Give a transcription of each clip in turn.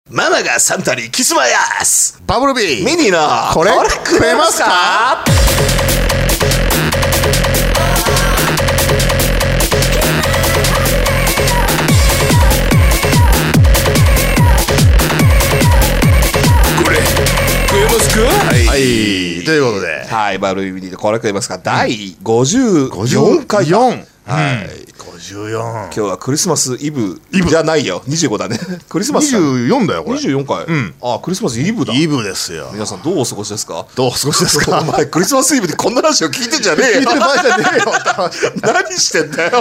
ママがサンタにキスマヤス。 バブルビーミニーのこれ食えますか？ これ食えますか？ はい、ということで、 はい、バブルビーミニーのこれ食えますか、第54回だ。 54、 はい、 54。 今日はクリスマスイブじゃないよ、25だね。クリスマス 24だよこれ。 24回、あ、クリスマスイブだ。 イブですよ。 皆さんどうお過ごしですか？ どうお過ごしですか？ お前クリスマスイブでこんなラジオ聞いてんじゃねえよ。 聞いてる場合じゃねえよって話だ。 何してんだよ。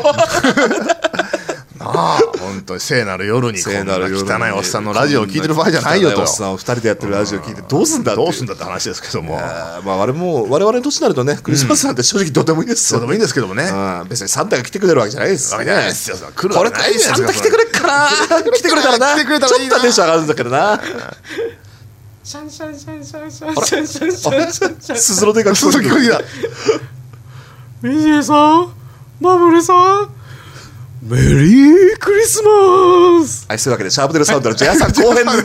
ああ、本当に聖なる夜にこんな汚いおっさんのラジオを聞いてる場合じゃないよと。 汚いおっさんを2人でやってるラジオ聞いてどうすんだって話ですけども、 まあ我々の年になるとね、クリスマスなんて正直どうでもいいですよ。 どうでもいいんですけどもね。 別にサンタが来てくれるわけじゃないですよね。 来るこれサンタ来てくれっかな。来てくれたらな、 来てくれたらいいな。 ちょっとテンション上がるんだけどな。 シャンシャンシャンシャンシャンシャンシャンシャンシャンシャン。 鈴の音が聞こえてくる。 ミジェさん、バブルさん、メリークリスマス。 はい、そういうわけでシャープデルサウンドのジェアさん後編で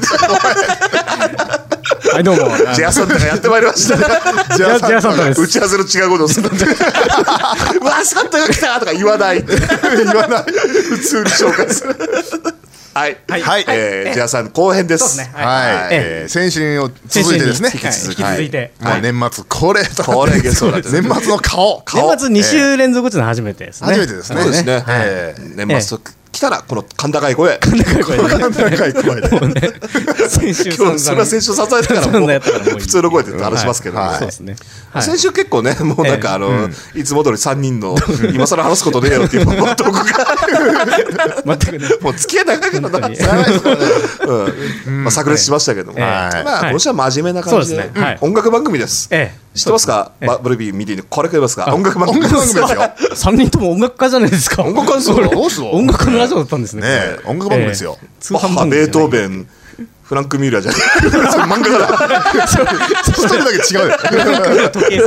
はいどうもジェアサンタがやってまいりました。 ジェアサンタです。 打ち合わせの違うことをするんでうわサンタが来たとか言わない普通に紹介する。はい、ジェアさん後編です。 はい、先週を続いてですね、 引き続いて、 もう年末恒例と恒例年末の顔年末2週連続というのは初めてですね。 初めてですね。 そうですね。年末来たらこの甲高い声、 甲高い声でもうね、先週今日それは先週支えたからもう普通の声で話しますけど、 そうですね。 先週結構ね、もうなんかいつも通り3人の今更話すことねえよっていうトークが全くね、 もう付き合い長いからな、まあ炸裂しましたけども、まあ今週は真面目な感じで音楽番組です。知ってますか？バブルビー見てこれ食えますか？音楽番組ですよ。 3人とも音楽家じゃないですか。 音楽家ですよ。 音楽のラジオだったんですね。 音楽番組ですよ。 バッハ、ベートーベン、フランク・ミューラーじゃない漫画だ。 一人だけ違うよ。 時計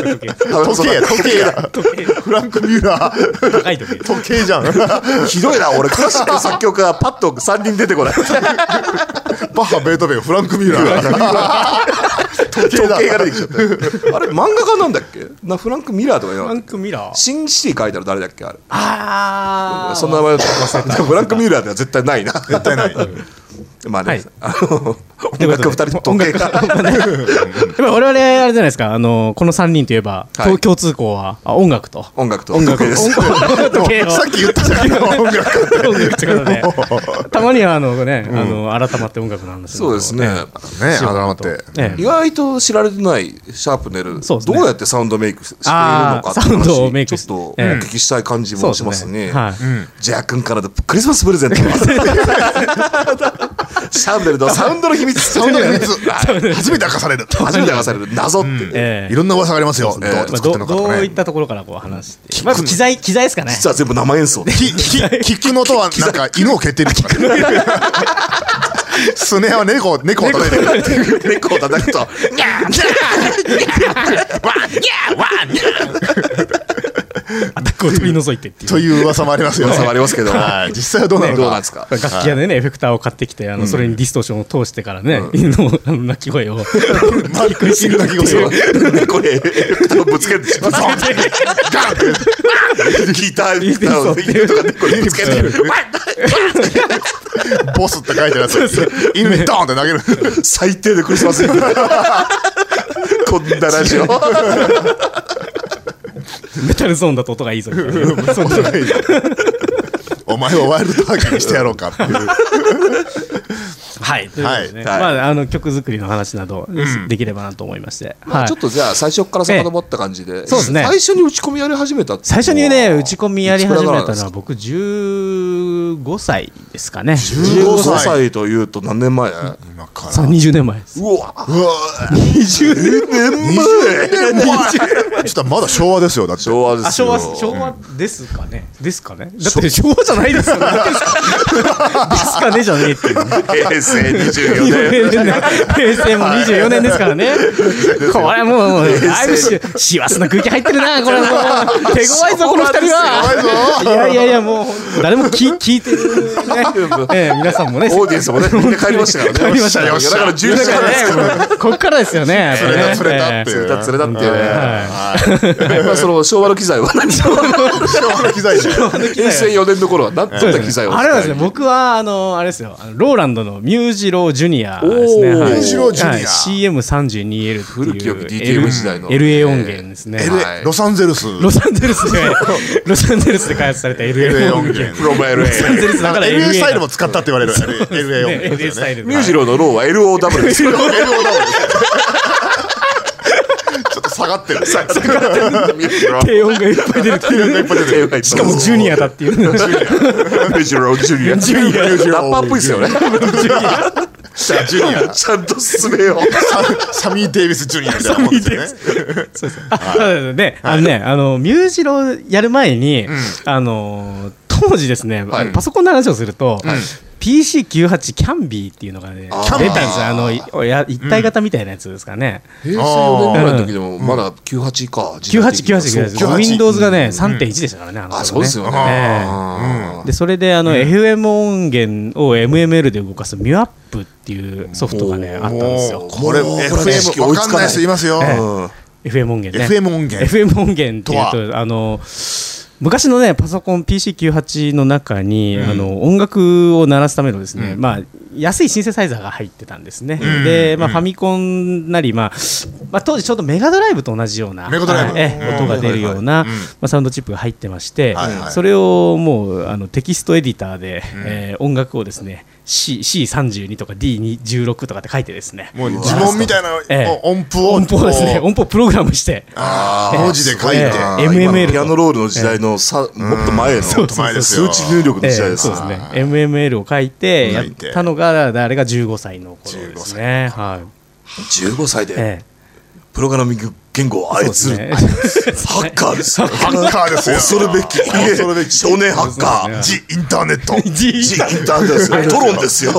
フランク・ミューラー高い時計じゃん。 ひどいな、俺クラシック作曲家パッと3人出てこない。 バッハ、ベートーベン、フランク・ミューラー時計が出てきちゃった。 あれ漫画家なんだっけ？フランク・ミラーとか言うの？ フランク・ミラー、 シンシティ書いたら誰だっけ？あれ、 そんな名前だった。フランク・ミラーでは絶対ないな。 絶対ない。 まあね、音楽2人と時計が今我々あれじゃないですか、この3人といえば共通項は音楽と時計です。 さっき言ったじゃん、音楽ということで、たまには改まって音楽の話。 そうですね。 改まって意外と知られてないシャープネル、どうやってサウンドメイクしているのかってサウンドをメイクちょっとお聞きしたい感じもしますね。ジェア君からのクリスマスプレゼント。シャープネルのサウンドの秘密。 初めて明かされる謎っていろんな噂がありますよ。 どういったところからこう話して、まず機材ですかね。 実は全部生演奏。 キックの音はなんか犬を蹴ってるとかね。スネアは猫を叩いてる。 猫を叩くとニャーニャーニャーワンニャーワンニャーアタックを取り除いてっていうという噂もありますよ。 噂もありますけど、 実際はどうなのか。 どうなんですか？ 楽器屋でねエフェクターを買ってきて、それにディストーションを通してからね、犬の鳴き声を犬鳴き声を猫にエフェクターをぶつけてしまってガンってギターエフェクターを犬とか猫にぶつけてボスって書いてるやつ犬にドーンって投げる。 最低でクリスマスイブこんなラジオメタルゾーンだと音がいいぞ。 お前をワイルドハッキーにしてやろうかっていう。 はい、ということでね、まあ曲作りの話などできればなと思いまして、 ちょっとじゃあ最初から遡った感じで、 そうですね。 最初に打ち込みやり始めたって。 最初にね打ち込みやり始めたのは僕15歳ですかね。 15歳というと何年前？ 今から 20年前です。 うわ20年前。 ちょっとまだ昭和ですよ。だって昭和ですよ。 昭和ですかね。だって昭和じゃないですよね。ですかねじゃねえっていう。 平成24年。 平成も24年ですからね。これもうだいぶ師走の空気入ってるな。これもう手強いぞこの2人は。いやもう誰も聞聞いてるね皆さんもねオーディエンスもねみんな帰りましたからね。 帰りましたよ。 だから12時間ですねこっからですよね。 釣れた釣れたっていう釣れたっていうね。 はいまあその昭和の機材は何？ 昭和の機材じゃん平成4年の頃は何だった機材をあれはですね、僕はあれですよ、ローランドのミュージロージュニアですね。 おーはいミュージロージュニアはい CM32L って古き良きいう DTM 時代の LA 音源ですね。 はいロサンゼルスロサンゼルスで開発された LA 音源。 from ロサン LA。 ゼルスだから LA スタイルもだ使ったって言われる LA 音ね源 LA スタイルでミュージローのローは LOW ですよ。 ちょっと下がってるミュージロー低音がいっぱい出るっていうしかもジュニアだっていうミュージロージュニア。 ジュニアラッパーっぽいですよね。 ジュニアちゃんと進めよう。 サミー・デイビス・ジュニアみたいなもんですよねそうです。で、ミュージロやる前に、当時ですね、 はいパソコンの話をすると、PC98 キャンビーっていうのがね、出たんですよ。一体型みたいなやつですかね。 平成4年ぐらいの時でもまだ98か。 98。Windows がね、3.1でしたからね。 あ、そうですよね。 で、それでFM 音源を MML で動かすミュアップっていうソフトがね、あったんですよ。 これ FM わかんない人いますよ FM 音源ね。 FM 音源 FM 音源っていうと昔のねパソコン PC98 の中に、音楽を鳴らすためのですね、まあ安いシンセサイザーが入ってたんですね。で、まあファミコンなり、まあ当時ちょうどメガドライブと同じようなメガドライブ音が出るようなまあサウンドチップが入ってまして、 はいはいそれをもうテキストエディターで、音楽をですね C32 とか D16 とかって書いてですね、 もう呪文みたいな音符を音符をですね音符をプログラムして文字で書いて MML ピアノロールの時代のもっと前のそう前ですよ数値入力の時代ですそうですね MML を書いてやったのがあれが15歳の頃ですね。はい 15歳でえプログラミング言語を操るそうですねハッカーですよ。 ハッカーですよ恐るべき恐るべき少年ハッカー。 ジ・インターネットジ・インターネットですよ。トロンですよ。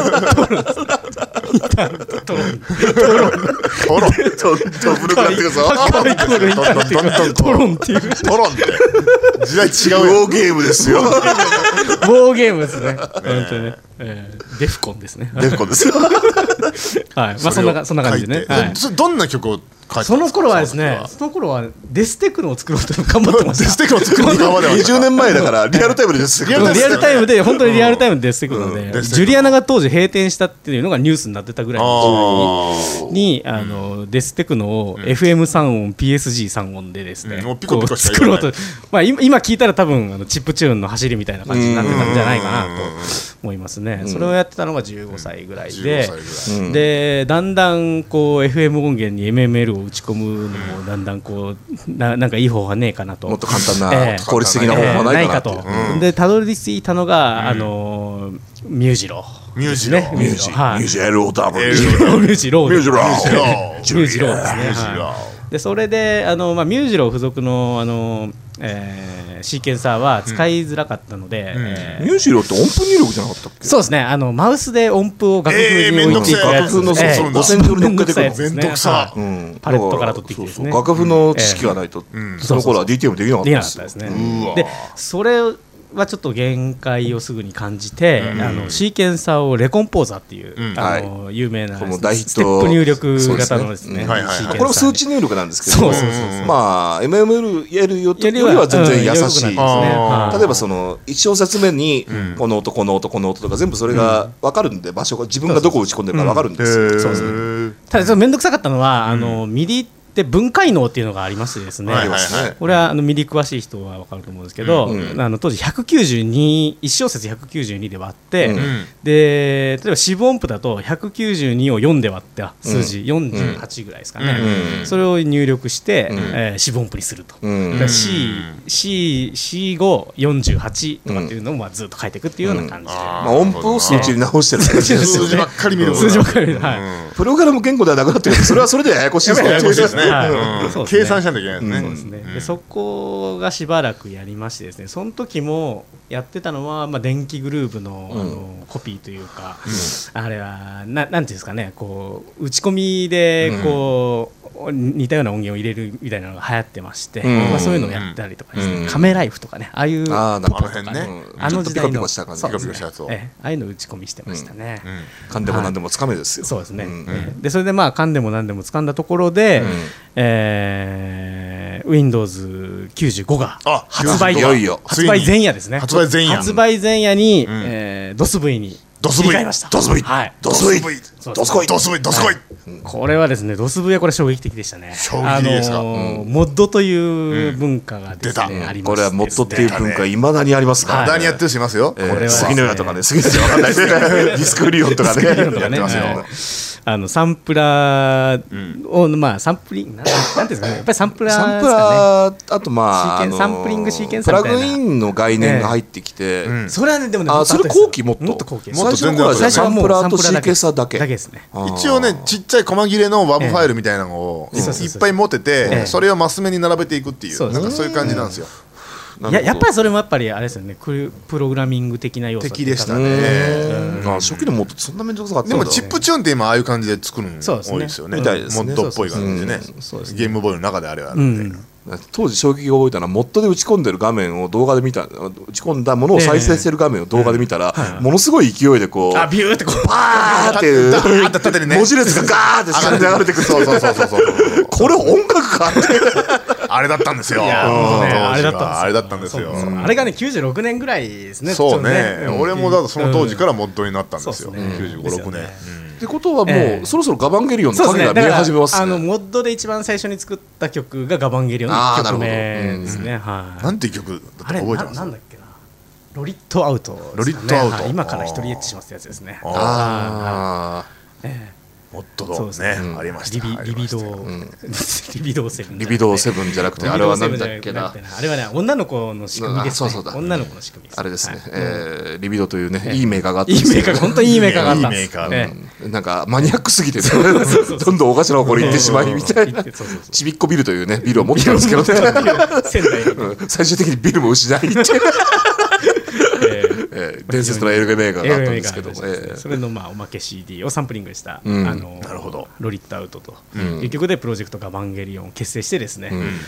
トロンと古くなってくるぞ。 トロンっていうトロンって時代違うよウォーゲームですよ。 ウォーゲームですね本当にねデフコンですね。 デフコンですよ。 はいまあそんな感じでね。はいどんな曲を書いてたんですかその頃はですね、その頃はデステクノを作ろうと頑張ってました。 デステクノ作るの頑張ってました 20年前だからリアルタイムでですリアルタイムで本当にリアルタイムでデステクノで、ジュリアナが当時閉店したっていうのがニュースになってたぐらいの時代にデステクノを FM3 音 PSG3 音でですね、 もうピコピコしか作ろう言わないと、まあ今聞いたら多分チップチューンの走りみたいな感じになってたんじゃないかなと思いますね。それをやってたのが15歳ぐらいで、でだんだんこう FM 音源に MML を打ち込むのもだんだんこうなんかいい方法はねえかなと。 もっと簡単な効率的な方法はないかなと。 でたどり着いたのがミュージロミュージロミュージロはいミュージ LOW ミュージロミュージロミュージロですね。 ミュージロはいでそれでミュージロ付属のシーケンサーは使いづらかったので、 ミュージロって音符入力じゃなかったっけ？ そうですねマウスで音符を楽譜に置いていくやつ楽譜のですね。 五線上に乗っけてくるめんどくさパレットから取ってきてですね。 楽譜の知識がないとその頃は DTM できなかったできなですよ。 かったですね。でそれはちょっと限界をすぐに感じて、シーケンサーをレコンポーザーっていう有名な大ヒットステップ入力型のですね。 これも数値入力なんですけど、まあ MML やるよりは全然優しい。例えばその1小節目にこの音この音この音とか全部それが分かるんで、場所が自分がどこ打ち込んでるか分かるんですよ。そうですね。ただ面倒くさかったのはミディで分解能っていうのがありましてですね、これはミディ詳しい人は分かると思うんですけど、当時192、1小節192で割って、で例えば四分音符だと192を4で割った数字、48ぐらいですかね、それを入力して、四分音符にすると、C548 とかっていうのをまあずっと書いていくっていうような感じで、 音符を数値に直してる感じですよね。 数字ばっかり見る数字ばっかり、 プログラム言語ではなくなってるけど、それはそれでややこしいですね。 計算しないといけないですね。でそこがしばらくやりましてですね、その時もやってたのは電気グルーヴのコピーというか、あれはなんていうんですかね、こう打ち込みでこう似たような音源を入れるみたいなのが流行ってまして、まあ、そういうのをやったりとかですね、カメライフとかね、ああいうあの辺ね、 あの時代のピカピカした感じ、ピカピカしたやつを、 ああいうの打ち込みしてましたね。 噛んでも何でもつかめですよ。 そうですね。でそれでまあ噛んでも何でも掴んだところで、Windows95 が発売前夜ですね。 発売前夜。 発売前夜にDOSV に切り替えました。 DOSV。 はい。 DOSV。 これはですね、DOSV はこれ衝撃的でしたね。 衝撃的ですか。 モッドという文化がですね、ありまして。 これはモッドっていう文化いまだにありますから。 まだにやってる人いますよ。 杉野屋とかね、杉野屋わかんないですね。ディスクリオンとかね。やってますよ。 サンプラーを、まあ、サンプリングなんていうんですかね、やっぱりサンプラーですかね。 あとまあサンプリングシーケンサーみたいなプラグインの概念が入ってきて、 それはね、でもね、 それ後期もっと後期、 最初の頃はサンプラーとシーケンサーだけですね。 一応ね、ちっちゃい細切れの WAV ファイルみたいなのをいっぱい持ってて、それをマス目に並べていくっていう、なんかそういう感じなんですよ。 やっぱりそれもやっぱりあれですよね、プログラミング的な要素的でしたね。 初期のモッドってそんな面倒くさかった。 でもチップチューンって今ああいう感じで作るの多いですよね。モッドっぽい感じでね、ゲームボーイの中であれはあるんで。 当時衝撃を覚えたのは、モッドで打ち込んでる画面を動画で見た、打ち込んだものを再生してる画面を動画で見たら、ものすごい勢いでこうビューってこうバーっていう文字列がガーって下に流れてくる。これ音楽かってあれだったんですよ。 あれだったんですよ。 あれがね、96年ぐらいですね。 そうね。俺もだとその当時からモッドになったんですよ。95、6年。 ってことはもうそろそろガバンゲリオンの影が見え始めますね。 モッドで一番最初に作った曲がガバンゲリオンの1曲目ですね。 なんていう曲だったか覚えてます？ なんだっけな。ロリットアウト。今から一人エッチしますってやつですね。 モッドのね、ありました。 リビドー7。 リビドー7じゃなくて、あれは何だっけな。 あれはね、女の子の仕組みですね。女の子の仕組みです。 あれですね。リビドーというね、いいメーカーがあって。 いいメーカー、本当にいいメーカーがあったんです。 なんかマニアックすぎて、どんどんおかしな方向に行ってしまいみたいな。ちびっこビルというね、ビルを持ってたんですけどね。最終的にビルも失いって。伝説のエルゲメーカーがあったんですけど、 それのまあおまけ CD をサンプリングしたロリットアウトという曲でプロジェクトガバンゲリオンを結成してですね、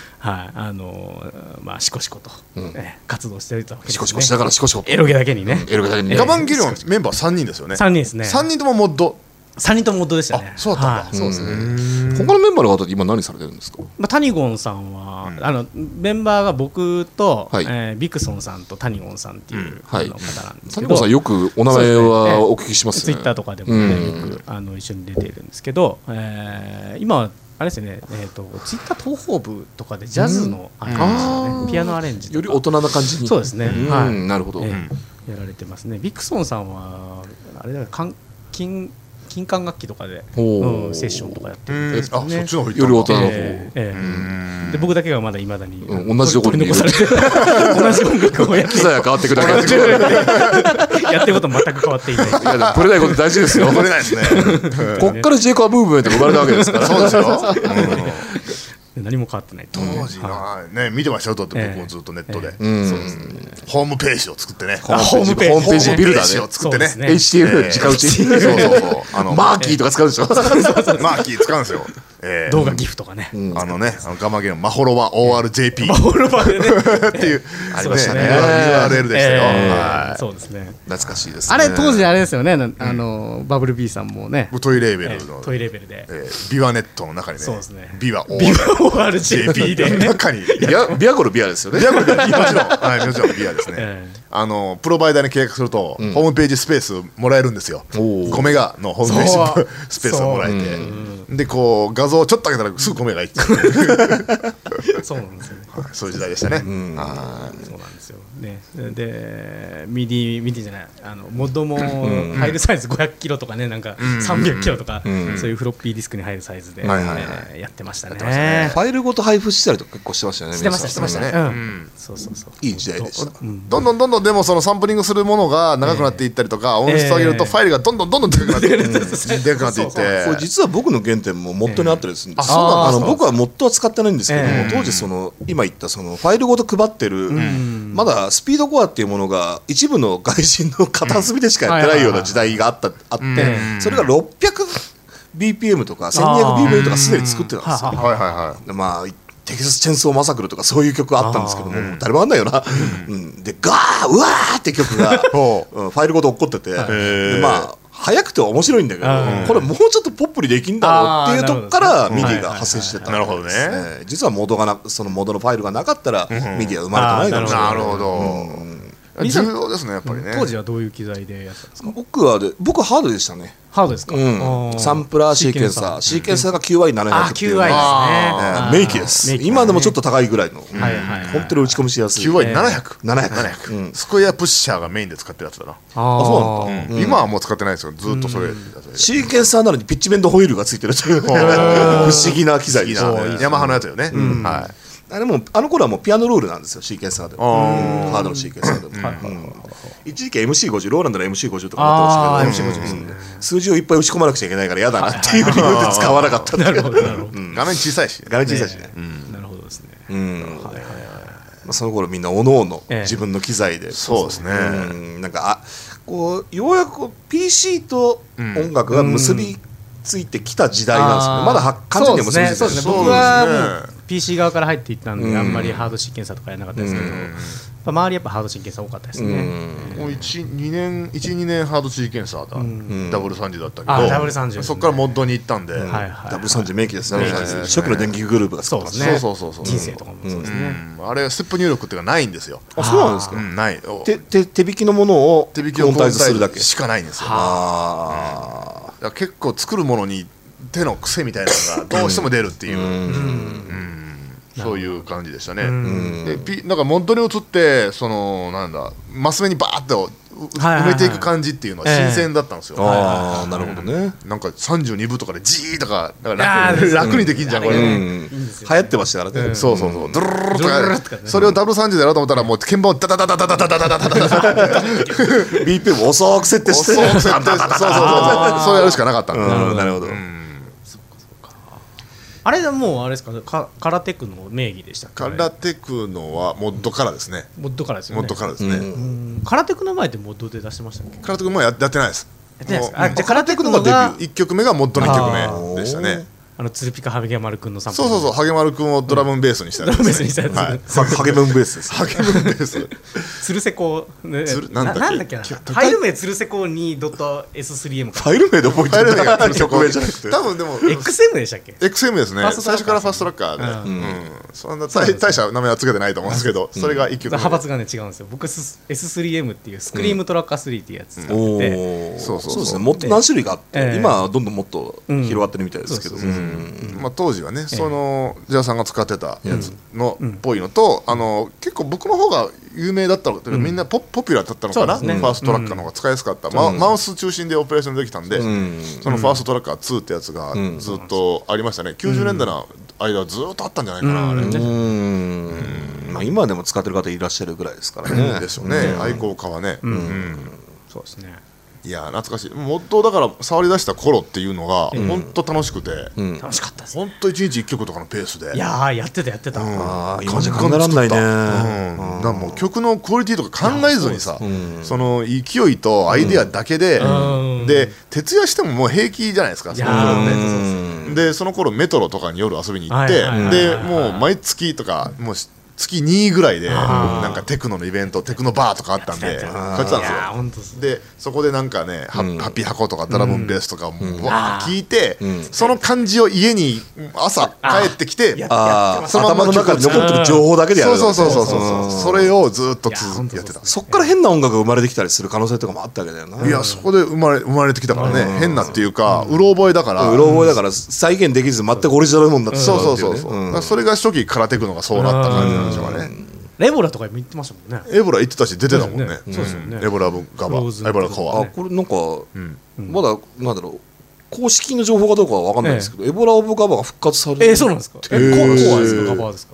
まあシコシコと活動していたわけですね。 シコシコしながらシコシコエロゲだけにね。 ガバンゲリオンメンバー3人ですよね。 3人ですね。 3人ともモッド。 3人ともモッドでしたね。 そうだったんだ。 そうですね。 他のメンバーの方って今何されてるんですか？ タニゴンさんはメンバーが僕とビクソンさんとタニゴンさんっていう方なんですけど、 タニゴンさんよくお名前はお聞きしますね。 ツイッターとかでもよく一緒に出ているんですけど、今はあれですね、ツイッター東方部とかでジャズのピアノアレンジとかより大人な感じに。 そうですね。 なるほど。 やられてますね。ビクソンさんはあれだ金管楽器とかでセッションとかやってるんですよね。 そっちの方より大人の方。 で僕だけがまだいまだに同じところに残されて同じ音楽をやって機材が変わっていくだけやってること全く変わっていない。 ぶれないこと大事ですよ。 ぶれないですね。 こっからジェイコアムーブメントが生まれたわけですから。 そうですよ。 何も変わってない。 当時ね、見てましたよ。だって僕もずっとネットでホームページを作ってね、 ホームページビルダーを作ってね、 HTML 直打ち、マーキーとか使うでしょ。 マーキー使うんですよ。 動画ギフとかね、 ガマゲのマホロバ ORJP マホロバでねっていうありましたね。 URL でしたよ。 そうですね。 懐かしいですね。 あれ当時あれですよね。バブル B さんもね、 トイレーベルのトイレーベルでビワネットの中にね、 そうですね。 ビワ ORJP で中にビアゴルビアですよね。 ビアゴルビア、もちろんビアですね。プロバイダーに契約するとホームページスペースもらえるんですよ。5メガのホームページスペースをもらえて、でこう画像をちょっと上げたらすぐ5メガいっちゃう。 そうなんですよね。 そういう時代でしたね。 そうなんですよね。でミディじゃない、モッドもファイルサイズ500キロとかね、なんか300キロとか、そういうフロッピーディスクに入るサイズでやってましたね。 ファイルごと配布したりとか結構してましたよね。 してましたね。そういい時代でした。 どんどんでもそのサンプリングするものが長くなっていったりとか、音質を上げるとファイルがどんどんでかくなっていって、 これ実は僕の原点もモッドにあったりするんです。僕はモッドは使ってないんですけども、当時今言ったそのファイルごと配ってる、まだスピードコアっていうものが一部の外人の片隅でしかやってないような時代があって、それが600 BPM とか 1200BPM とかすでに作ってたんですよ。 はいはいはい。 まあテキサスチェンソーマサクルとかそういう曲あったんですけども、誰もあんないよな、でガーうわーって曲がファイルごと落っこってて、でまあ速くて面白いんだけど、これもうちょっとポップにできんだろうっていうとこからミディが発生してた。 なるほどね。 実はそのモードのファイルがなかったらミディは生まれてないかもしれない。 なるほど。重要ですねやっぱりね。 当時はどういう機材でやったんですか？ 僕はハードでしたね。 ハードですか？ サンプラーシーケンサーが QY700 っていう QY ですね。 名機です。今でもちょっと高いぐらいの本当に打ち込みしやすい QY700 スクエアプッシャーがメインで使ってるやつだな。 そうなんだ。 今はもう使ってないですよ。ずっとそれ。 シーケンサーなのにピッチベンドホイールがついてるという不思議な機材でしたね。 ヤマハのやつよね。はい。 でもあの頃はもうピアノロールなんですよ、シーケンサーでも。ハードのシーケンサーでも。一時期 MC50 ローランドの MC50 とか持ってましたけど、数字をいっぱい打ち込まなくちゃいけないから嫌だなっていう理由で使わなかったんだけど、 画面小さいしね。 なるほどですね。その頃みんなおのおの自分の機材で、 そうですね。 なんかこうようやく PC と音楽が結びついてきた時代なんですよね。まだ完全に結びついてない。 そうですね。僕はもう PC 側から入っていったんであんまりハードシーケンサーとかやらなかったですけど、周りやっぱハードシーケンサー多かったですね。 もう1-2年ハードシーケンサーだ。ダブル30だったけど、 ダブル30 そこからモッドに行ったんで、 ダブル30名機ですね。初期の電気グループがそうですね。人生とかもそうですね。 あれステップ入力っていうのがないんですよ。 あ、そうなんですか。 ない。 手引きのものをコンタイズするだけしかないんですよ。結構作るものに手の癖みたいなのがどうしても出るっていうそういう感じでしたね。でなんかモッドに移ってなんだマス目にバーッと埋めていく感じっていうのは新鮮だったんですよ。 ああ、なるほどね。 なんか32部とかでジーとか楽にできんじゃんこれ。 流行ってましたからね。 そうドゥルルルとかそれをダブル30でやろうと思ったらもう鍵盤をダダダダダダダダダダダダ BPM 遅く設定してそうそれやるしかなかったんだ。 なるほど。 あれはもうあれですか、カラテクの名義でしたっけ？ カラテクのはモッドからですね。 モッドからですよね。 モッドからですね。 カラテクの前ってモッドで出してましたっけ？ カラテクもやってないです。 やってないですか？じゃあカラテクのが 1曲目がモッドの1曲目でしたね。 ツルピカハゲマルくんのサンプル。 そうハゲマルくんをドラムベースにしたやつ。 ドラムベースにしたやつ。 ハゲムンベースです。 ハゲムンベース。 ツルセコなんだっけな。ファイル名ツルセコ 2.s3m ファイル名で覚えてる。曲名じゃなくて。 多分でも XM でしたっけ？ XM ですね。最初からファーストラッカーで。そんな大した名前はつけてないと思うんですけど、それが1曲目。 派閥がね違うんですよ。僕 S3M っていうスクリームトラッカー3っていうやつ使ってて。 そうですね。もっと何種類かあって、今はどんどんもっと広がってるみたいですけど。当時はね、ジャーさんが使ってたやつのっぽいのと、結構僕の方が有名だったのか、みんなポピュラーだったのかな、ファーストトラッカーの方が使いやすかった、マウス中心でオペレーションできたんで、そのファーストトラッカー2ってやつがずっとありましたね。90年代の間はずっとあったんじゃないかな、あれ。 今でも使ってる方いらっしゃるぐらいですからね。 ですよね、愛好家はね。 そうですね。 いや懐かしい。モッドだから触り出した頃っていうのが本当楽しくて、 楽しかったです。 本当1日1曲とかのペースで。 いややってた。 今じゃ考えらんないね。 だもう曲のクオリティとか考えずにさ、その勢いとアイデアだけで、で徹夜してももう平気じゃないですか。でその頃メトロとかに夜遊びに行って、でもう毎月とかもう月2ぐらいでなんかテクノのイベント、テクノバーとかあったんで買ってたんですよ。でそこでなんかねハッピー箱とかドラムベースとかもわー聞いて、その感じを家に朝帰ってきて頭の中に残ってる情報だけでやる。 そうそれをずっとやってた。 そっから変な音楽が生まれてきたりする可能性とかもあったわけだよな。 いやそこで生まれてきたからね。変なっていうかうろ覚えだから再現できず全くオリジナルもんだった。 そうそれが初期からテクノがそうなった感じなんでしょうかね。 エボラとかも言ってましたもんね。 エボラ言ってたし出てたもんね。エボラガバ、エボラコア。 これなんかまだなんだろう公式の情報かどうかは分かんないですけど、エボラオブガバが復活される。 そうなんですか。コアですかガバですか。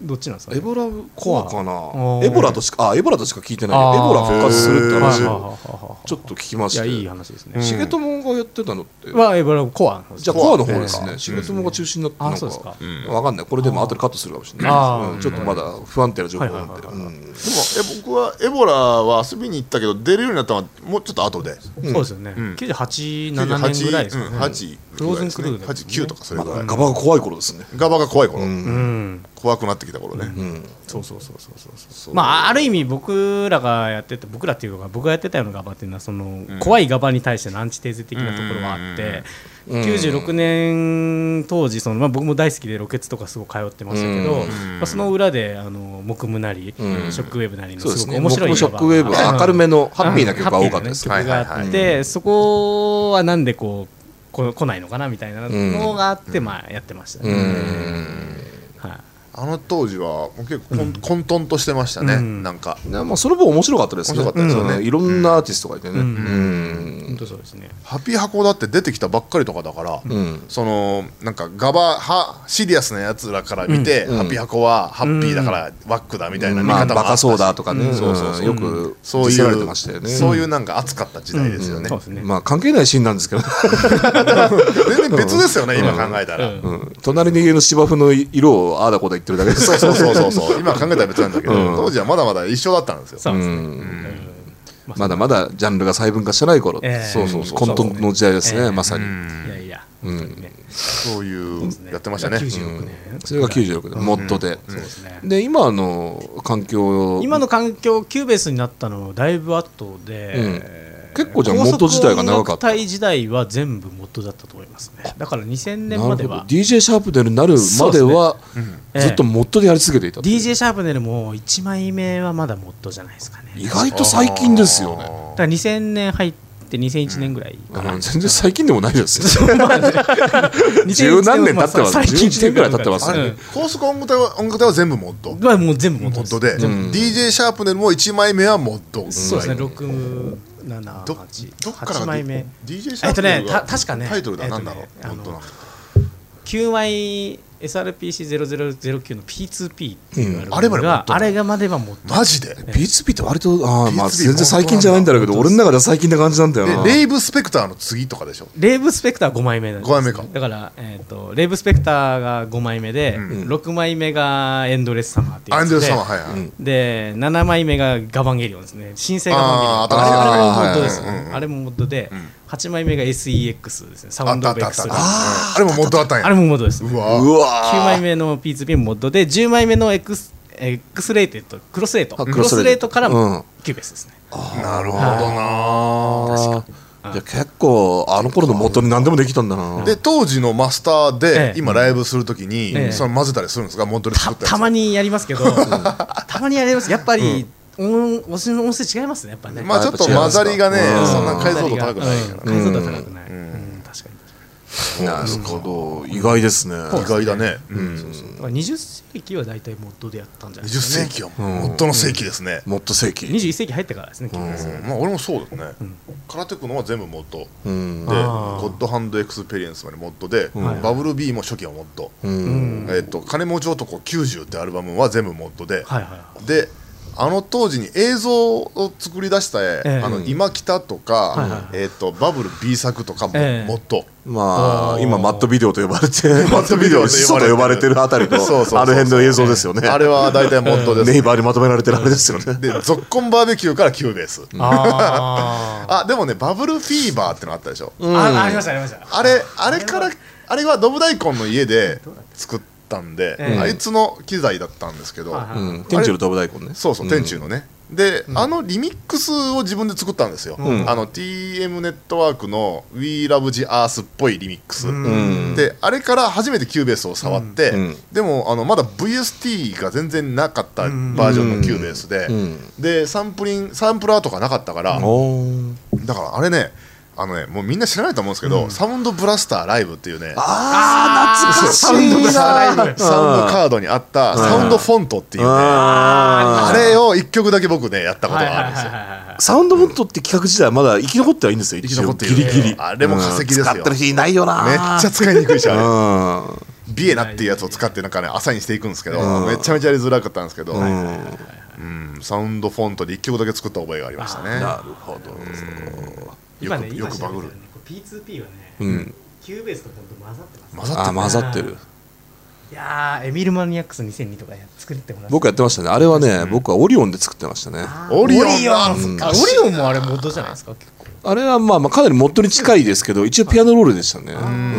どっちなんですかね。 エボラコアかな。エボラとしか聞いてない。エボラ復活するって話をちょっと聞きました。 いや、いい話ですね。 重友がやってたのってエボラコア。 じゃあコアの方ですね。重友が中心になってなんかわかんない。これでも後でカットするかもしれない。ちょっとまだ不安定な情報なんで。でも僕はエボラは遊びに行ったけど出れるようになったのはもうちょっと後で。 そうですよね。98、7年ぐらいですかね。 8 フローズンクルー 8、9とかそれぐらい。 ガバが怖い頃ですね。 ガバが怖い頃。怖くなってきた頃ね。 そうまあある意味僕らがやってた僕らっていうか僕がやってたようなガバっていうのはその怖いガバに対してのアンチテーゼ的なところがあって96年当時その僕も大好きでロケツとかすごく通ってましたけどその裏で木夢なりショックウェーブなりのすごく面白いショックウェーブは明るめのハッピーな曲が多かったです。 曲があってそこはなんでこう来ないのかなみたいなのがあってまあやってましたね。 あの当時は結構混沌としてましたね。なんかその分面白かったですね。いろんなアーティストがいてね。 本当そうですね。 ハッピー箱だって出てきたばっかりとかだからそのなんかガバシリアスなやつらから見てハッピー箱はハッピーだからワックだみたいな見方もあったしバカそうだとかねよく見せられてましたよね。 そういうなんか熱かった時代ですよね。 まあ関係ないシーンなんですけど全然別ですよね今考えたら。 隣の家の芝生の色をああだこうだ言ってるだけです。 そう今考えたら別なんだけど当時はまだまだ一緒だったんですよ。 まだまだジャンルが細分化してない頃混沌の時代ですねまさに。 そういうやってましたね。 それが96年モッドで。で今の環境キューベースになったのだいぶ後で結構じゃあモッド自体が長かった。 高速音楽隊時代は全部モッドだったと思いますね。だから2000年までは DJ シャープネルになるまではずっとモッドでやり続けていた。 DJ シャープネルも1枚目はまだモッドじゃないですかね。 意外と最近ですよね。 だから2000年入って2001年ぐらいかな。 全然最近でもないですよ。十何年経ってます。11年ぐらい経ってますね。 高速音楽隊は全部モッド。 もう全部モッドで DJ シャープネルも1枚目はモッド。 そうですね。6、7、8枚目。 DJ シャープネルが確かねタイトルだなんだろう。 9枚SRPC0009 の P2P っていうあれがまではもっとマジで P2P って割と全然最近じゃないんだろうけど俺の中では最近な感じなんだよな。 レイブスペクターの次とかでしょ。 レイブスペクター5枚目なんです。 5枚目か。 だからレイブスペクターが5枚目で6枚目がエンドレスサマーっていうやつで7枚目がガバンゲリオンですね。新生ガバンゲリオン。あれもモッドで8枚目が SEX ですね。サウンドベクスラー。 あれもモッドだったんや。 あれもモッドです。 うわ 9枚目の P2P モッドで10枚目の X レーテッドクロスレートからもキューベースですね。 なるほどな。 いや結構あの頃のモッドに何でもできたんだな。 で当時のマスターで今ライブするときにその混ぜたりするんですか。モッドで作ったやつ。 たまにやりますけどたまにやります。やっぱり音声違いますねやっぱね。 まあちょっと混ざりがねそんな解像度高くないから。 解像度高くない。確かに。 なるほど意外ですね。 意外だね。 20世紀は大体モッドでやったんじゃないですかね。20世紀はモッドの世紀ですね。 モッド世紀。 21世紀入ってからですね。 まあ俺もそうですね。空手くのは全部モッドでゴッドハンドエクスペリエンスまでモッドでバブル B も初期はモッド金持ち男90ってアルバムは全部モッドでであの当時に映像を作り出した今北とかバブル B 作とかももっとまあ今マットビデオと呼ばれてマットビデオと呼ばれてるあたりのあの辺の映像ですよね。 あれは大体モッドです。 ネイバーにまとめられてるあれですよね。 でゾッコンバーベキューからキューベース。あでもねバブルフィーバーってのあったでしょ。 ありましたありました。 あれからあれはドブ大根の家で作ってんであいつの機材だったんですけど天中の飛ぶ大根ね。 そう天中のね。でリミックスを自分で作ったんですよ。TM ネットワークの We Love the Earth っぽいリミックスであれから初めてキューベースを触ってでもまだ VST が全然なかったバージョンのキューベースでサンプラーとかなかったからだからあれねもうみんな知らないと思うんですけど、サウンドブラスターライブっていうね懐かしいサウンドカードにあったサウンドフォントっていうねあれを1曲だけ僕ねやったことがあるんですよ。 サウンドフォントって企画自体はまだ生き残ってはいいんですよ。 生き残ってギリギリあれも化石ですよ。 使ってる人いないよな。 めっちゃ使いにくいしあれビエナっていうやつを使ってなんかねアサインしていくんですけど、めちゃめちゃやりづらかったんですけど、サウンドフォントで1曲だけ作った覚えがありましたね。 なるほど。 よくバグる。 P2P はね、キューベースとフォント混ざってます。 混ざってる。 いやエミルマニアックス2002とか作ってもらって、 僕やってましたね。あれはね、僕はオリオンで作ってましたね。 オリオンもあれモッドじゃないですか。結構あれはまあかなりモッドに近いですけど、一応ピアノロールでしたね。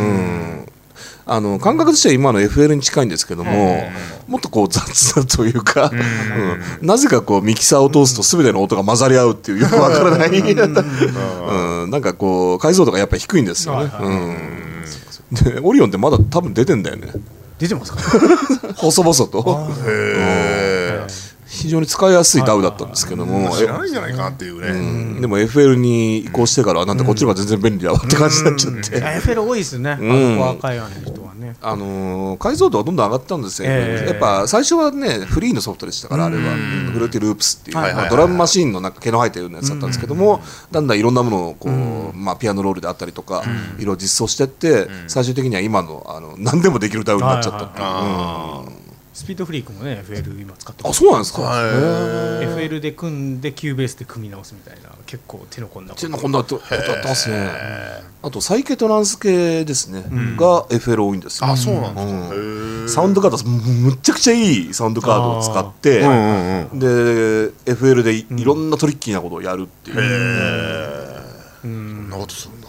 感覚としては今の FL に近いんですけども、もっとこう雑だというか、なぜかこうミキサーを通すと全ての音が混ざり合うっていうよくわからないなんかこう解像度がやっぱり低いんですよね。でオリオンってまだ多分出てんだよね。 出てますか細々と。非常に使いやすい DAW だったんですけども、 知らないんじゃないかなっていうね。 でも FL に移行してからはなんでこっちの方が全然便利だわって感じになっちゃって。 FL 多いですね。若い人はね。 解像度はどんどん上がったんですよ。やっぱ最初はねフリーのソフトでしたからあれはフルーティループスっていうドラムマシーンのなんか毛の生えたようなやつだったんですけども、だんだんいろんなものをこうピアノロールであったりとかいろいろ実装してって最終的には今の何でもできる DAW になっちゃったっていう。 スピードフリークもね FL 今使ってます。 あ、そうなんですか。 FL で組んでキューベースで組み直すみたいな、結構手の込んだことやってますね。あとサイケトランス系ですねが FL 多いんですよ。 あ、そうなんですか。 サウンドカードむっちゃくちゃいいサウンドカードを使ってで FL でいろんなトリッキーなことをやるっていう。 そんなことするんだ。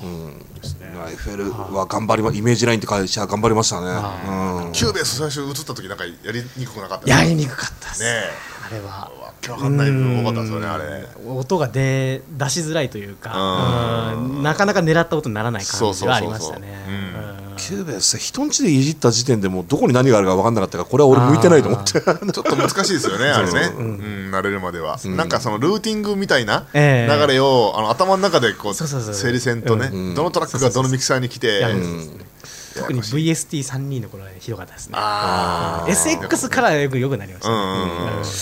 FL は頑張りま、イメージラインって会社頑張りましたね。 キューベース最初映った時なんかやりにくくなかった。 やりにくかったですね。 あれはわけわかんない部分多かったですよね。あれ音が出しづらいというか、なかなか狙った音にならない感じがありましたね。 キューベース人んちでいじった時点でもうどこに何があるか分かんなかったから、これは俺向いてないと思ってちょっと難しいですよねあれね。慣れるまではなんかそのルーティングみたいな流れを頭の中でこう整理せんとね、どのトラックがどのミキサーに来て、 特に VST32 の頃はひどかったですね。SX からよくなりました。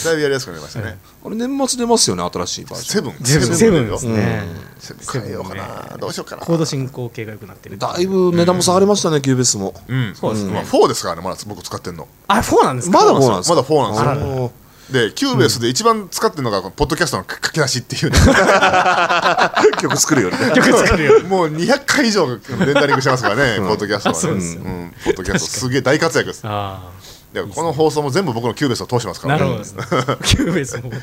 だいぶやりやすくなりましたね。 あれ年末出ますよね、新しいバージョン。 セブンですね。 変えようかな、どうしようかな。 コード進行形が良くなってる。 だいぶ値段も下がりましたね、キューベースも。 そうですね。4ですからね、まだ僕使ってんの。 あ、4なんですか。 まだ4なんですか。 まだ4なんですよ。でキューベースで一番使ってるのがポッドキャストの書き出しっていうね曲作るよね。 もう200回以上レンダリングしてますからね、ポッドキャストはね。ポッドキャストすげえ大活躍です。でこの放送も全部僕のキューベースを通してますからね。 なるほどですね。キューベースも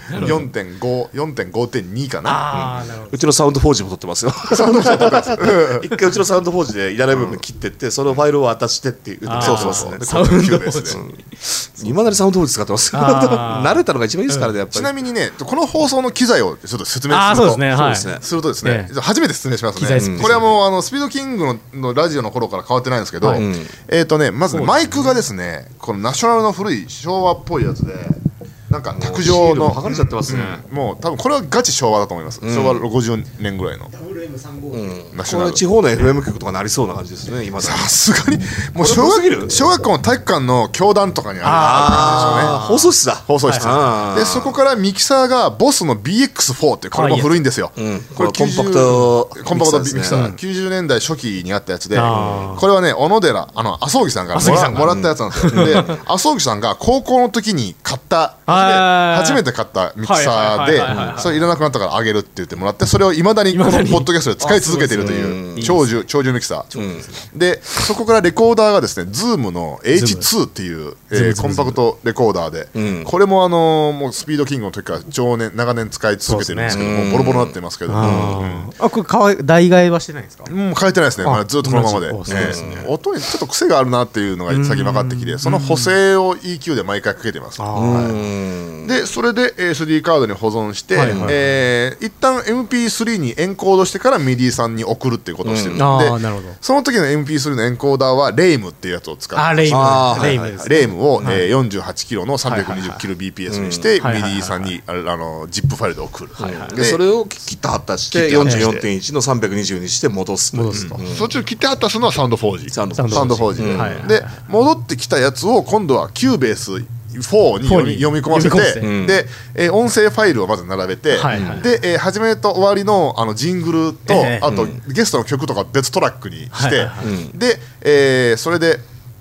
4.5.2 かな。 うちのサウンドフォージも撮ってますよ。一回うちのサウンドフォージでいらない部分切ってってそのファイルを渡してっていうそうしますね。 サウンドフォージいまだにサウンドフォージ使ってます。慣れたのが一番いいですからね、やっぱり。 ちなみにね、この放送の機材をちょっと説明するとですね、初めて説明しますね。これはもうスピードキングのラジオの頃から変わってないんですけど、まずマイクがですね、このナショナルの古い昭和っぽいやつで、なんか卓上の剥がれちゃってますね。 もう多分これはガチ昭和だと思います。昭和60年ぐらいの。 これ地方の FM 局とかなりそうな感じですね。今さすがにもう小学校の体育館の教壇とかにある放送室だ。 放送室で、そこからミキサーがボスの BX4 ってこれも古いんですよ。 これコンパクトミキサー90年代初期にあったやつで、これはね小野寺麻生木さんからもらったやつなんですよ。で麻生木さんが高校の時に買った初めて買ったミキサーで、それいらなくなったからあげるって言ってもらって、それをいまだにこのポッドキャストで使い続けているという長寿ミキサーで、そこからレコーダーがですね Zoom の H2 っていうコンパクトレコーダーで、これももうスピードキングの時から長年使い続けてるんですけども、ボロボロになってますけども、 これ代替えはしてないんですか。 もう変えてないですね。ずっとこのままで音にちょっと癖があるなっていうのが最近分かってきて、その補正を EQ で毎回かけてます。でそれで SD カードに保存して、一旦 MP3 にエンコードしてから MIDI さんに送るっていうことをしてるので、その時の MP3 のエンコーダーはレイムっていうやつを使って、レイムを48キロの320キロ BPS にして MIDI さんにZIP ファイルで送る。 でそれを切った貼ったして 44.1 の320にして戻すと。 そっちを切って貼ったするのはサウンドフォージ。サウンドフォージで戻ってきたやつを今度はキューベース4に読み込ませて、で音声ファイルをまず並べて、で始めと終わりのジングルとあとゲストの曲とか別トラックにして、でそれで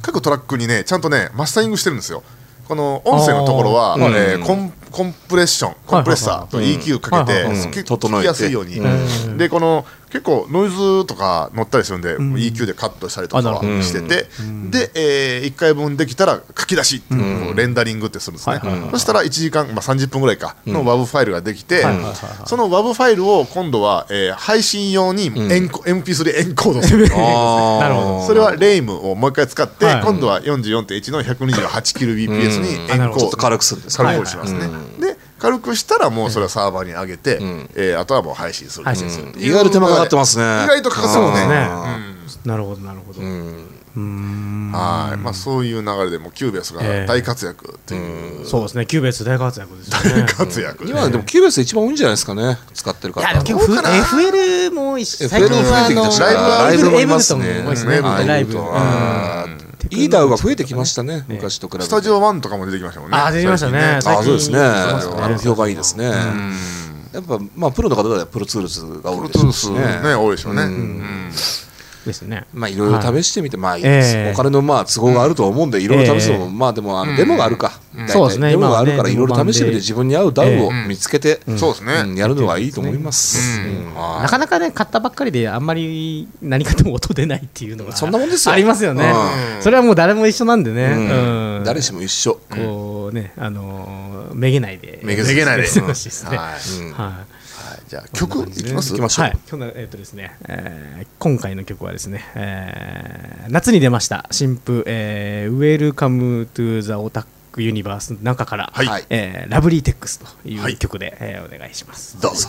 各トラックにねちゃんとねマスタリングしてるんですよ。この音声のところはコンプレッションコンプレッサーと EQ かけて聞きやすいようにでこの結構ノイズとか乗ったりするんで EQ でカットしたりとかはしててで1回分できたら書き出しっていうレンダリングってするんですね。そしたら1時間30分ぐらいかの WAV ファイルができてその WAV ファイルを今度は配信用にMP3 エンコードする。それはレイムをもう一回使って今度は 44.1 の 128kbps にエンコード軽くするんです軽くしますね。で軽くしたらもうそれはサーバーに上げてあとはもう配信する。 意外と手間かかってますね。 意外とかかってますね。 なるほどなるほど。 はい、まあそういう流れでもキューベースが大活躍っていう。 そうですね、キューベース大活躍ですよね。 大活躍。 今でもキューベース一番多いんじゃないですかね。使ってる方。 いやでもFL も多いし、最近はライブもいますね。ライブ。 イーダウが増えてきましたね、昔と比べて。 スタジオ1とかも出てきましたもんね。 出てきましたね。 そうですね。評判いいですね。やっぱまあプロの方ではプロツールズが多いでしょうしね。 多いでしょうね。 ですね。 まあいろいろ試してみて、まあいいです。お金のまあ都合があると思うんでいろいろ試すのもまあでもデモがあるか。 そうですね。 デモがあるからいろいろ試してみて自分に合う DAW を見つけてそうですね。 やるのがいいと思います。 なかなかね買ったばっかりであんまり何かでも音出ないっていうのがそんなもんですよ。 ありますよね。それはもう誰も一緒なんでね。 誰しも一緒。 こうねめげないで。 めげないで。 はい。 じゃあ曲いきます。 今日のですね今回の曲はですね夏に出ました新譜ウェルカムトゥザオタクユニバースの中からラブリーテックスという曲でお願いします。 どうぞ。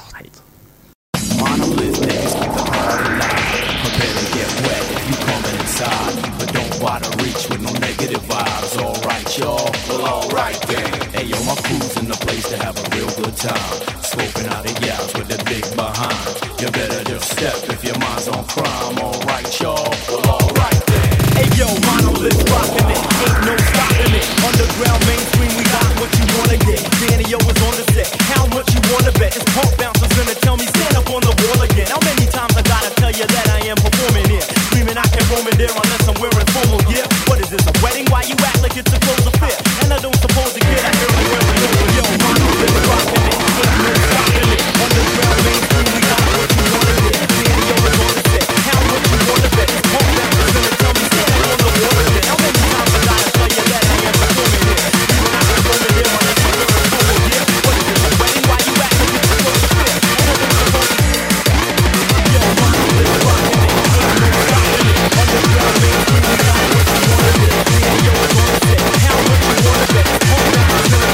Hey yo, my crew's in the place to have a real good time. Scoping out the yals with the big behind. You better just step if your mind's on crime. Alright y'all, well alright then. Hey yo, Monolith rockin' it, ain't no stopping it. Underground mainstream, we got what you wanna get. Danny O is on the set, how much you wanna bet? This punk bouncer's gonna tell me stand up on the wall again. How many times I gotta tell you that I am performing here? Screaming I can't roam in there unless I'm wearing formal gear. What is this, a wedding? Why you act like it's a close affair? And I don't suppose to get out here like wearing over. Yo, Monolith rockin' it, ain't no stopping it. Underground mainstream, we got what you wanna get. Danny O is on the set, how much you wanna bet? This punk bouncer's gonna tell me stand up on the wall again. How many times I gotta tell you that I am performing here? Screaming I can't roam in there unless I'm wearing formal gear. What is this, a wedding? Why you act like it's a close affair? And I don't suppose to get. Yo, Monolith rockin' it, ain't no stopping it. Underground mainstream, we got what you wanna get. Danny O is on the set, how much you wanna bet? This punk bouncer's gonna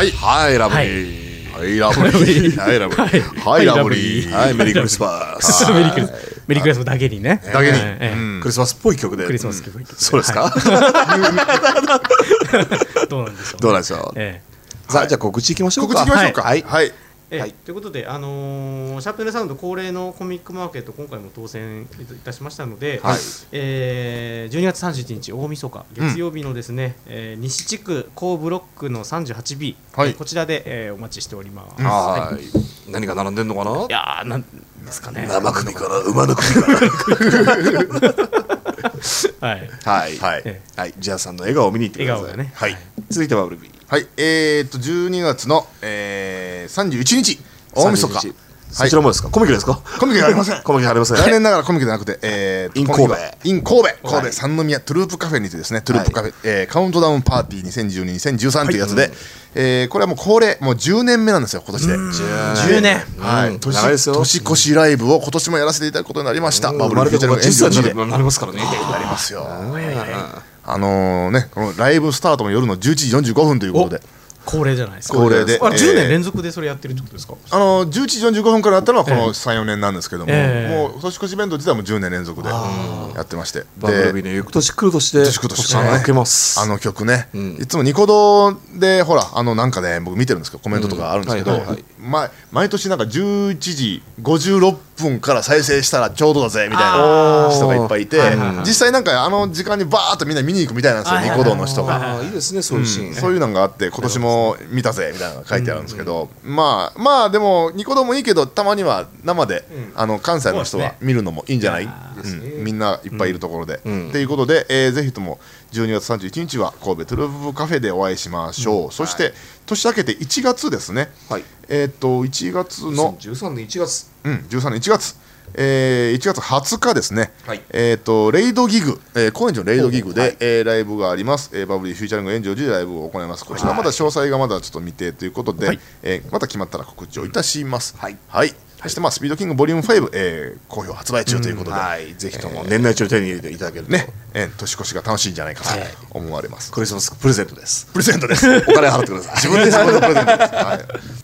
はいはいラブリーはいラブリーはいラブリーはいラブリーはいメリークリスマスメリークリスマスだけにねだけにクリスマスっぽい曲でクリスマスっぽい曲そうですかどうなんでしょうどうなんでしょうさあじゃあ告知いきましょうか。 告知いきましょうか。 はいはいということで、シャープネルサウンド恒例のコミックマーケット、今回も当選いたしましたので、12月31日、大晦日、月曜日のですね、西地区高ブロックの 38B、こちらで、お待ちしております。 何が並んでんのかな。 いやー、なんですかね。 生首から馬の首からはいはいはい、ジャーさんの笑顔を見に行ってください。 笑顔がね。 はい。続いてはウルビー。 はい、12月の、31日大晦日、 そちらもですか。コミケですか。 コミケありません。 コミケありません。 残念ながらコミケじゃなくて、 イン神戸三宮トゥループカフェにてですね、トゥループカフェ、カウントダウンパーティー2012、2013というやつで、これはもう恒例、もう10年目なんですよ、今年で。 10年。 はい。年越しライブを今年もやらせていただくことになりました。バブルフューチャリングエンジョイでなりますからね。 なりますよ。このライブスタートも夜の11時45分ということで。 恒例じゃないですか。 恒例で 10年連続でそれやってるってことですか。 11時45分からやったのはこの3、4年なんですけども、もう年越しイベント自体も10年連続でやってまして、 バブルビーね、翌年来るとして開けます。 あの曲ね、いつもニコ動でほらなんかね、僕見てるんですけど、コメントとかあるんですけど、毎年なんか11時56分から再生したらちょうどだぜみたいな人がいっぱいいて、実際なんか時間にバーッとみんな見に行くみたいなんですよ、ニコ動の人が。 いいですね、そういうシーン。 そういうのがあって、今年も見たぜみたいなのが書いてあるんですけど、まあでもニコ動もいいけど、たまには生で関西の人は見るのもいいんじゃない、みんないっぱいいるところで。ということで、ぜひとも12月31日は神戸トゥループカフェでお会いしましょう。そして年明けて1月ですね、1月の 13年1月、 13年1月、1月20日ですね、レイドギグ、高円寺のレイドギグで、ライブがあります。バブリーフューチャリングエンジョイでライブを行います。こちらまだ詳細がまだちょっと未定ということで、また決まったら告知をいたします。そしてスピードキングボリューム5、好評発売中ということで、 ぜひとも年内中に手に入れていただけるとね、年越しが楽しいんじゃないかと思われます。 クリスマスプレゼントです。 プレゼントです。 お金払ってください。 自分でプレゼントです。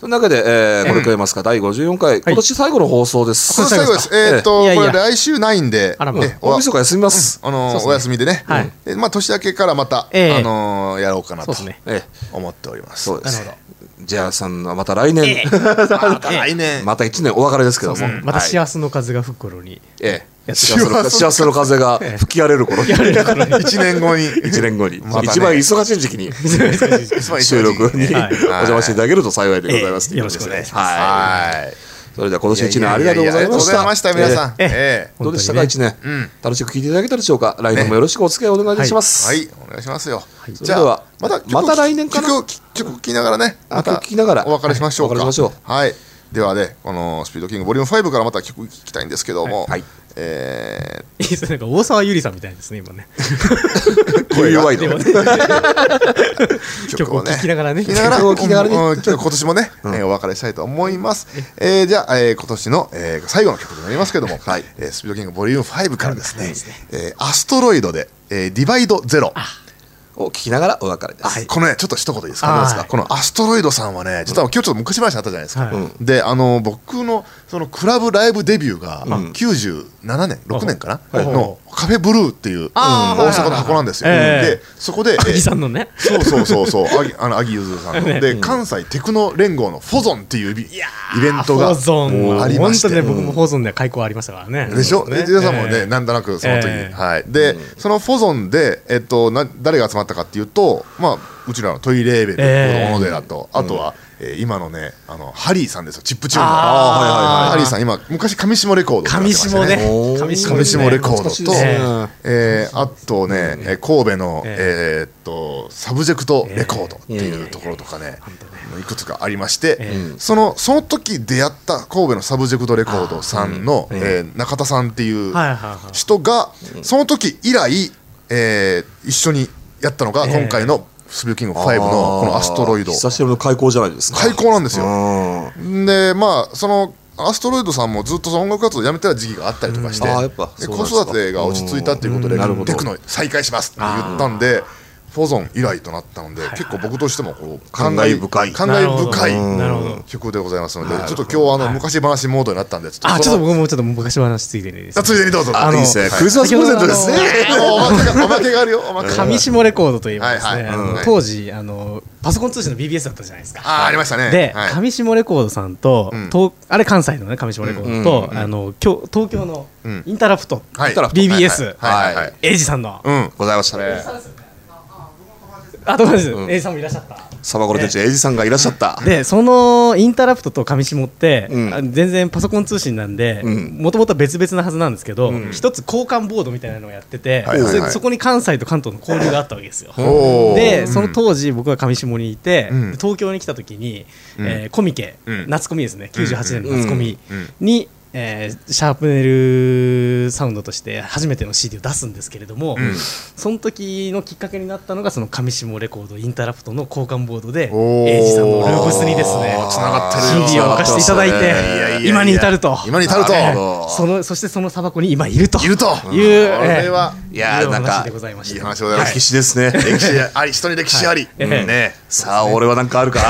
というわけで、これくれますか、第54回、今年最後の放送です。 最後です。これ来週ないんで、 大晦日休みます。 お休みでね、年明けからまたやろうかなと思っております。 そうです。ジャーさんはまた来年、また1年お別れですけども、 また幸せの風が吹く頃に、 幸せの風が吹き荒れる頃に、 1年後に一番忙しい時期に収録にお邪魔していただけると幸いでございます。 よろしくお願いします。 それでは今年1年ありがとうございました。 皆さん、 どうでしたか1年、楽しく聞いていただけたでしょうか。来年もよろしくお付き合いお願いします。 はい、お願いしますよ。 じゃあまた来年かな。 曲聴きながらね、またお別れしましょうか。はい、ではね、このスピードキングボリューム5からまた曲聴きたいんですけども、いいですね、なんか大沢ゆりさんみたいですね今ね。 声弱いの曲を聴きながらね、 今年もねお別れしたいと思います。じゃあ今年の最後の曲になりますけども、スピードキングボリューム5からですね、アストロイドでディバイドゼロを聞きながらお別れです。 このね、ちょっと一言いいですか。このアストロイドさんはね、実は今日ちょっと昔話あったじゃないですか。で、僕のそのクラブライブデビューが97年6年かなのカフェブルーっていう大阪の箱なんですよ。で、そこでアギさんのね、 そうアギユズさんので、関西テクノ連合のフォゾンっていうイベントがありまして、 本当ね、僕もフォゾンで開講ありましたからね。 でしょ。で、皆さんもね、なんとなくその時に、で、そのフォゾンで誰が集まったかっていうと、うちらのトイレーベル小野寺と、あとは今のね、ハリーさんですよ、チップチューンのハリーさん、今昔上下レコード上下ね、 上下レコードと、あとね、神戸のサブジェクトレコードっていうところとかね、いくつかありまして、その時出会った神戸のサブジェクトレコードさんの中田さんっていう人が、その時以来一緒にやったのが今回のスピードキング5のこのアストロイド。 久しぶりの開講じゃないですか。 開講なんですよ。で、そのアストロイドさんもずっとその音楽活動をやめてた時期があったりとかして、子育てが落ち着いたっていうことでテクノ再開しますって言ったんで、 フォーゾン以来となったので、結構僕としてもこう感慨深い曲でございますので、ちょっと今日昔話モードになったんで、 ちょっと僕もちょっと昔話ついでにですね。 ついでにどうぞ。 いいですね。クリスマスプレゼントですね。 おまけがあるよ。 上下レコードといえばですね、当時パソコン通信の BBS だったじゃないですか。 ありましたね。 で、上下レコードさんと、あれ関西のね上下レコードと、東京のインタラプト BBS エイジさんのございましたね。 どうもです。エイジさんもいらっしゃった。 サバコロテチエイジさんがいらっしゃった。 でそのインタラプトと上下って全然パソコン通信なんでもともと別々なはずなんですけど、一つ交換ボードみたいなのをやってて、そこに関西と関東の交流があったわけですよ。でその当時僕が上下にいて、東京に来た時にコミケ、夏コミですね、98年の夏コミにシャープネルサウンドとして初めての CD を出すんですけれども、その時のきっかけになったのがその上下レコードインタラプトの交換ボードでエイジさんのルーブスにですねつながってる CD を置かせていただいて今に至ると、そしてそのサバコに今いるといういやなんかでございました。 いい話でございます。 歴史ですね。 歴史あり、人に歴史あり。ね。 さあ俺はなんかあるか。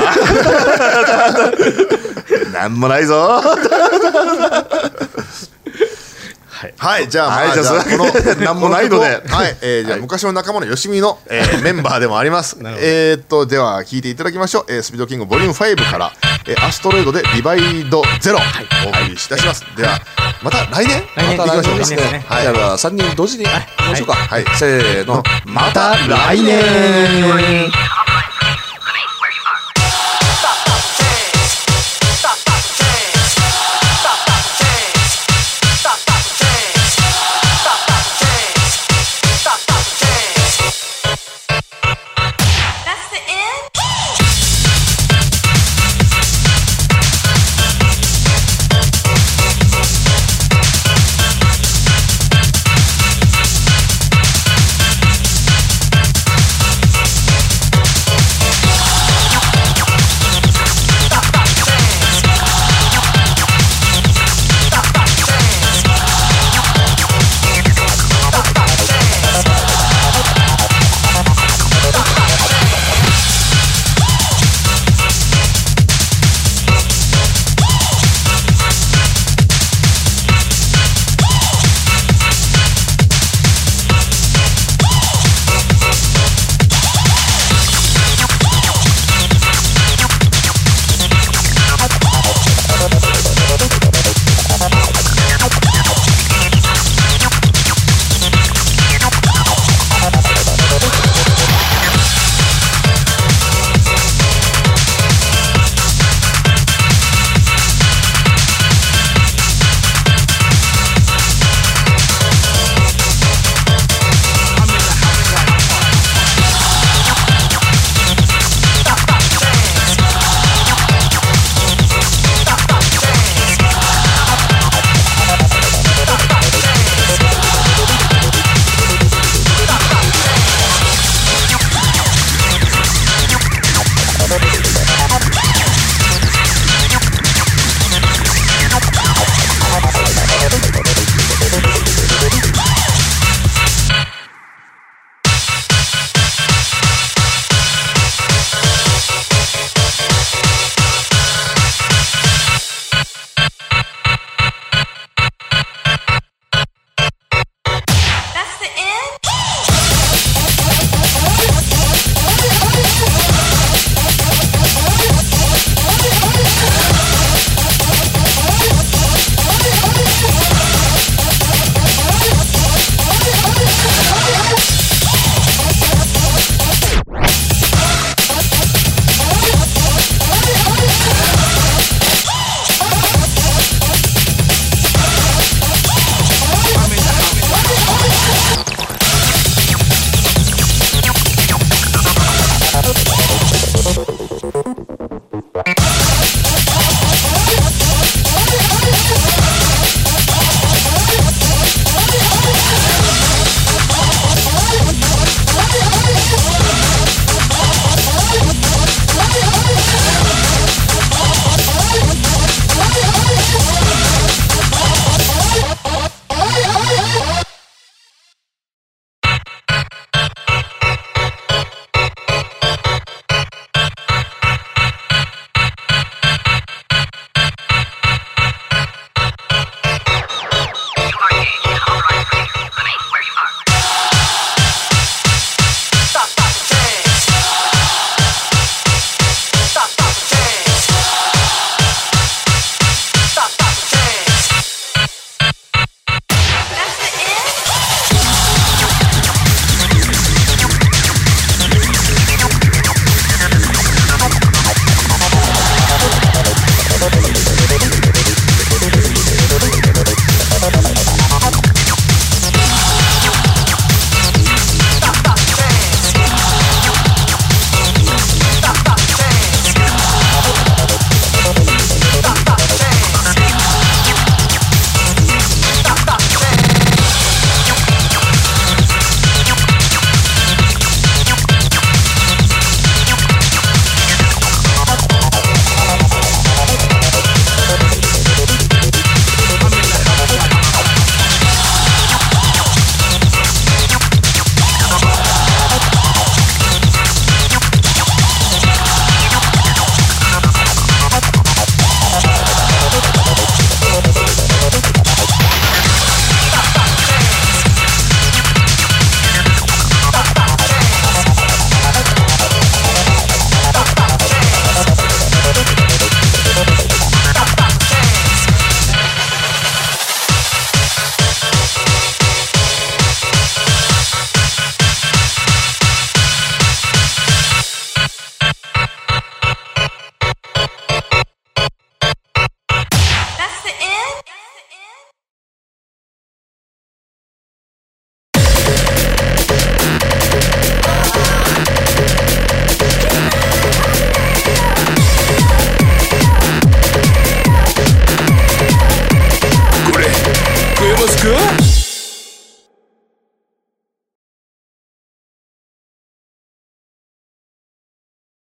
なんもないぞ。 はい、じゃあこのなんもないので、 じゃあ昔の仲間のよしみのメンバーでもあります。では聞いていただきましょう。スピードキングボリューム5からアストロイドでディバイドゼロお送りいたします。ではまた来年行きましょうですね。 じゃあ3人同時に行きましょうか。せーの、また来年。 good?